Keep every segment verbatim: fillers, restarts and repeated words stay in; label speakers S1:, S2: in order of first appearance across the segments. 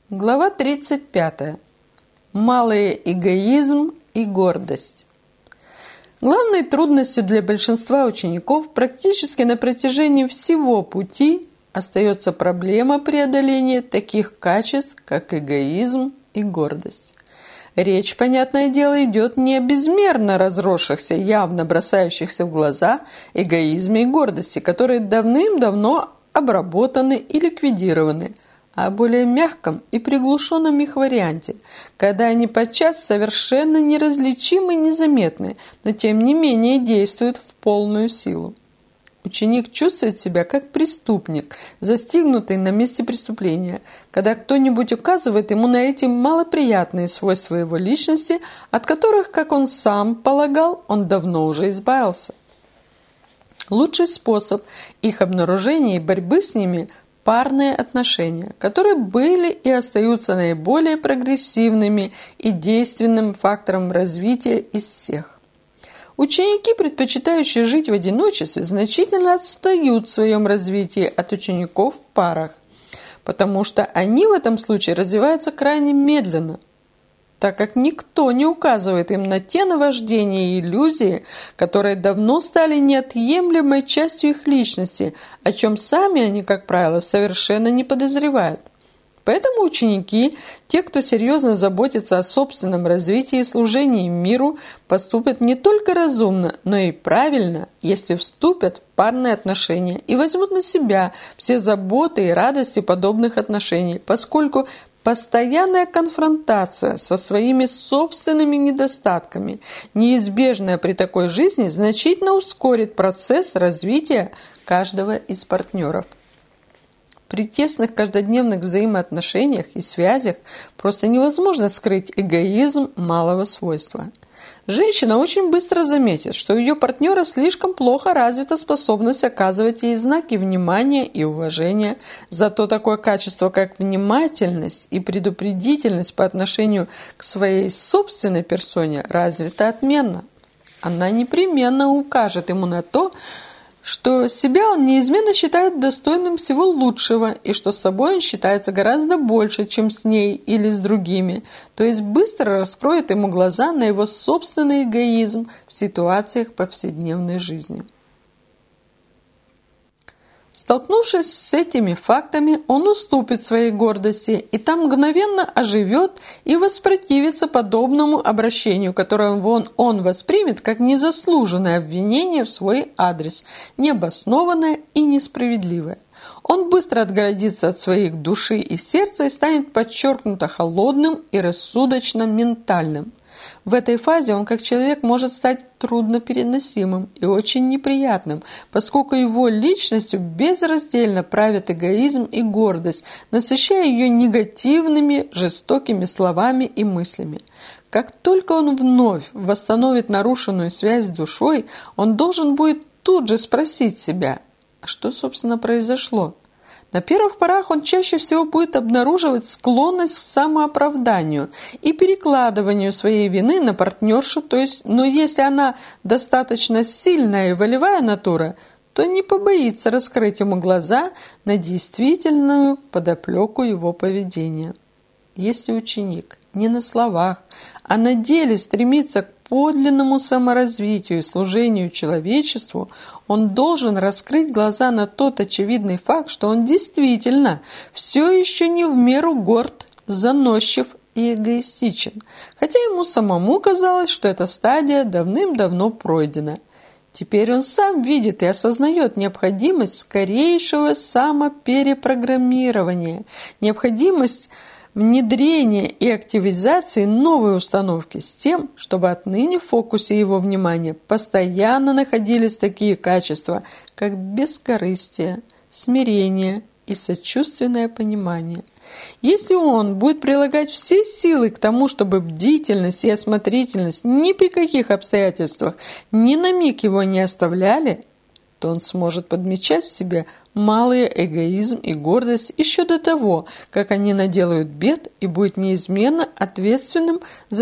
S1: Глава тридцать пятая. Малый эгоизм и гордость. Главной трудностью для большинства учеников практически на протяжении всего пути остается проблема преодоления таких качеств, как эгоизм и гордость. Речь, понятное дело, идет не о безмерно разросшихся, явно бросающихся в глаза эгоизме и гордости, которые давным-давно обработаны и ликвидированы, а о более мягком и приглушенном их варианте, когда они подчас совершенно неразличимы и незаметны, но тем не менее действуют в полную силу. Ученик чувствует себя как преступник, застигнутый на месте преступления, когда кто-нибудь указывает ему на эти малоприятные свойства его личности, от которых, как он сам полагал, он давно уже избавился. Лучший способ их обнаружения и борьбы с ними – парные отношения, которые были и остаются наиболее прогрессивными и действенным фактором развития из всех. Ученики, предпочитающие жить в одиночестве, значительно отстают в своем развитии от учеников в парах, потому что они в этом случае развиваются крайне медленно, так как никто не указывает им на те наваждения и иллюзии, которые давно стали неотъемлемой частью их личности, о чем сами они, как правило, совершенно не подозревают. Поэтому ученики, те, кто серьезно заботится о собственном развитии и служении миру, поступят не только разумно, но и правильно, если вступят в парные отношения и возьмут на себя все заботы и радости подобных отношений, поскольку постоянная конфронтация со своими собственными недостатками, неизбежная при такой жизни, значительно ускорит процесс развития каждого из партнеров. При тесных каждодневных взаимоотношениях и связях просто невозможно скрыть эгоизм малого свойства. Женщина очень быстро заметит, что у ее партнера слишком плохо развита способность оказывать ей знаки внимания и уважения, зато такое качество, как внимательность и предупредительность по отношению к своей собственной персоне, развито отменно. Она непременно укажет ему на то, что себя он неизменно считает достойным всего лучшего и что с собой он считается гораздо больше, чем с ней или с другими, то есть быстро раскроет ему глаза на его собственный эгоизм в ситуациях повседневной жизни. Столкнувшись с этими фактами, он уступит своей гордости и там мгновенно оживет и воспротивится подобному обращению, которое он, он воспримет как незаслуженное обвинение в свой адрес, необоснованное и несправедливое. Он быстро отгородится от своих души и сердца и станет подчеркнуто холодным и рассудочно-ментальным. В этой фазе он как человек может стать труднопереносимым и очень неприятным, поскольку его личностью безраздельно правят эгоизм и гордость, насыщая ее негативными, жестокими словами и мыслями. Как только он вновь восстановит нарушенную связь с душой, он должен будет тут же спросить себя, что, собственно, произошло. На первых порах он чаще всего будет обнаруживать склонность к самооправданию и перекладыванию своей вины на партнершу, то есть, но если она достаточно сильная и волевая натура, то не побоится раскрыть ему глаза на действительную подоплеку его поведения. Если ученик не на словах, а на деле стремится к подлинному саморазвитию и служению человечеству, он должен раскрыть глаза на тот очевидный факт, что он действительно все еще не в меру горд, заносчив и эгоистичен, хотя ему самому казалось, что эта стадия давным-давно пройдена. Теперь он сам видит и осознает необходимость скорейшего самоперепрограммирования, необходимость внедрение и активизации новой установки с тем, чтобы отныне в фокусе его внимания постоянно находились такие качества, как бескорыстие, смирение и сочувственное понимание. Если он будет прилагать все силы к тому, чтобы бдительность и осмотрительность ни при каких обстоятельствах ни на миг его не оставляли, то он сможет подмечать в себе малый эгоизм и гордость еще до того, как они наделают бед, и будет неизменно ответственным за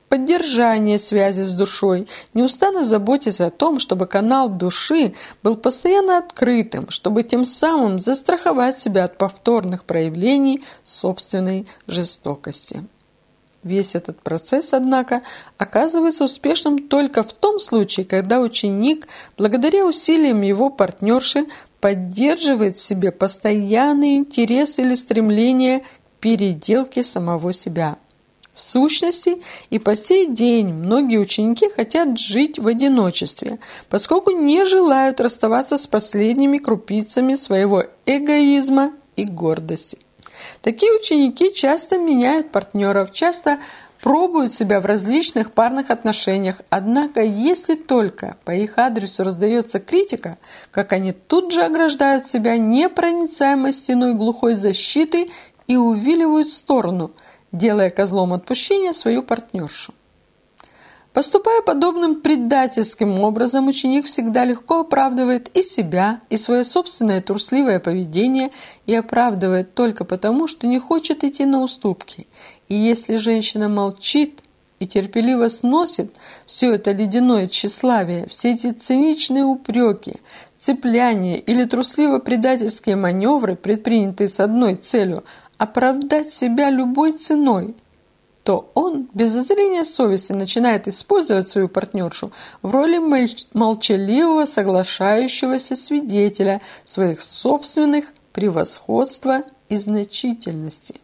S1: поддержание связи с душой, неустанно заботясь о том, чтобы канал души был постоянно открытым, чтобы тем самым застраховать себя от повторных проявлений собственной жестокости. Весь этот процесс, однако, оказывается успешным только в том случае, когда ученик, благодаря усилиям его партнерши, поддерживает в себе постоянный интерес или стремление к переделке самого себя. В сущности, и по сей день многие ученики хотят жить в одиночестве, поскольку не желают расставаться с последними крупицами своего эгоизма и гордости. Такие ученики часто меняют партнеров, часто пробуют себя в различных парных отношениях, однако если только по их адресу раздается критика, как они тут же ограждают себя непроницаемой стеной глухой защиты и увиливают в сторону, делая козлом отпущения свою партнершу. Поступая подобным предательским образом, ученик всегда легко оправдывает и себя, и свое собственное трусливое поведение, и оправдывает только потому, что не хочет идти на уступки. И если женщина молчит и терпеливо сносит все это ледяное тщеславие, все эти циничные упреки, цепляния или трусливо-предательские маневры, предпринятые с одной целью – оправдать себя любой ценой, то он без зазрения совести начинает использовать свою партнершу в роли молчаливого соглашающегося свидетеля своих собственных превосходства и значительности.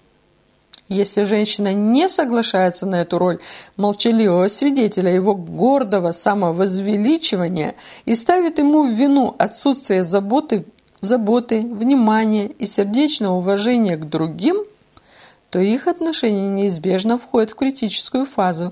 S1: Если женщина не соглашается на эту роль молчаливого свидетеля его гордого самовозвеличивания и ставит ему в вину отсутствие заботы, заботы, внимания и сердечного уважения к другим, то их отношения неизбежно входят в критическую фазу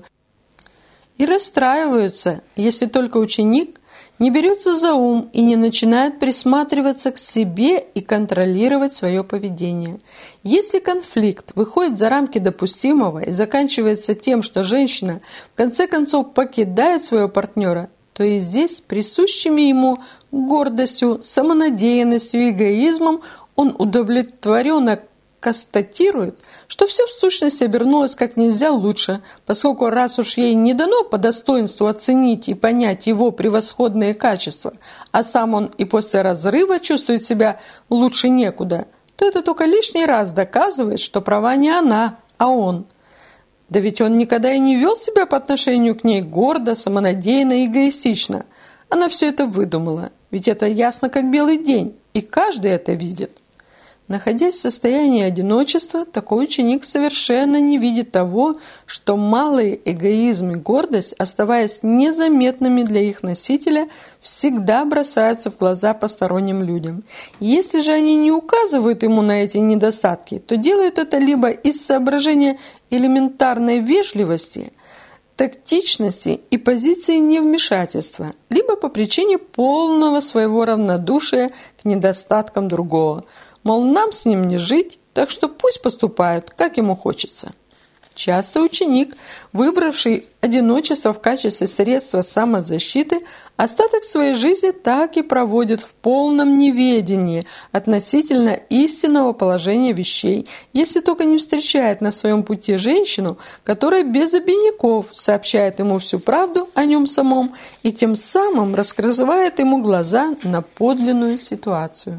S1: и расстраиваются, если только ученик не берется за ум и не начинает присматриваться к себе и контролировать свое поведение. Если конфликт выходит за рамки допустимого и заканчивается тем, что женщина в конце концов покидает своего партнера, то и здесь присущими ему гордостью, самонадеянностью и эгоизмом он удовлетворенно констатирует, что все в сущности обернулось как нельзя лучше, поскольку раз уж ей не дано по достоинству оценить и понять его превосходные качества, а сам он и после разрыва чувствует себя лучше некуда, то это только лишний раз доказывает, что права не она, а он. Да ведь он никогда и не вел себя по отношению к ней гордо, самонадеянно и эгоистично. Она все это выдумала, ведь это ясно как белый день, и каждый это видит. Находясь в состоянии одиночества, такой ученик совершенно не видит того, что малый эгоизм и гордость, оставаясь незаметными для их носителя, всегда бросаются в глаза посторонним людям. Если же они не указывают ему на эти недостатки, то делают это либо из соображения элементарной вежливости, тактичности и позиции невмешательства, либо по причине полного своего равнодушия к недостаткам другого. Мол, нам с ним не жить, так что пусть поступает, как ему хочется. Часто ученик, выбравший одиночество в качестве средства самозащиты, остаток своей жизни так и проводит в полном неведении относительно истинного положения вещей, если только не встречает на своем пути женщину, которая без обиняков сообщает ему всю правду о нем самом и тем самым раскрывает ему глаза на подлинную ситуацию.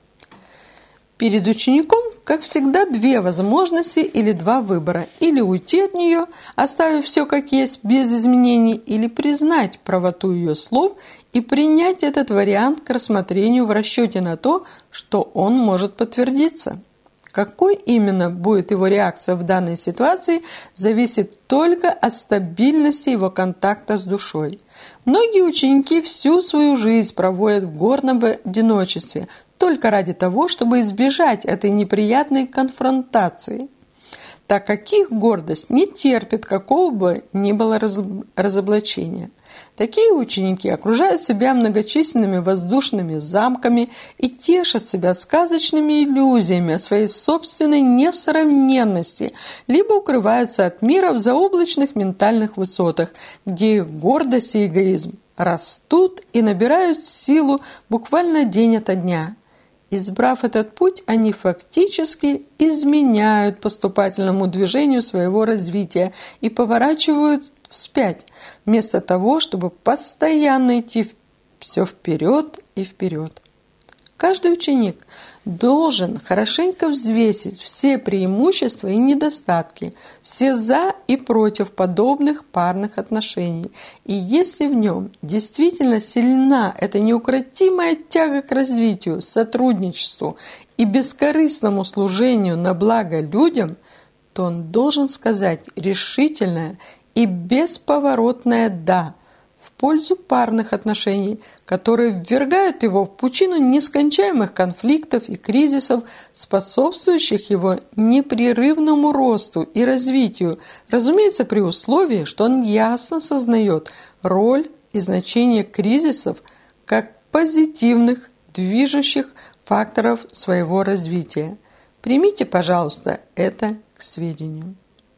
S1: Перед учеником, как всегда, две возможности или два выбора. Или уйти от нее, оставив все как есть, без изменений, или признать правоту ее слов и принять этот вариант к рассмотрению в расчете на то, что он может подтвердиться. Какой именно будет его реакция в данной ситуации, зависит только от стабильности его контакта с душой. Многие ученики всю свою жизнь проводят в горном одиночестве, только ради того, чтобы избежать этой неприятной конфронтации, так как их гордость не терпит какого бы ни было разоблачения. Такие ученики окружают себя многочисленными воздушными замками и тешат себя сказочными иллюзиями о своей собственной несравненности, либо укрываются от мира в заоблачных ментальных высотах, где их гордость и эгоизм растут и набирают силу буквально день ото дня. Избрав этот путь, они фактически изменяют поступательному движению своего развития и поворачивают вспять, вместо того, чтобы постоянно идти все вперед и вперед. Каждый ученик должен хорошенько взвесить все преимущества и недостатки, все «за» и «против» подобных парных отношений. И если в нем действительно сильна эта неукротимая тяга к развитию, сотрудничеству и бескорыстному служению на благо людям, то он должен сказать решительное и бесповоротное «да» в пользу парных отношений, которые ввергают его в пучину нескончаемых конфликтов и кризисов, способствующих его непрерывному росту и развитию, разумеется, при условии, что он ясно сознает роль и значение кризисов как позитивных, движущих факторов своего развития. Примите, пожалуйста, это к сведению.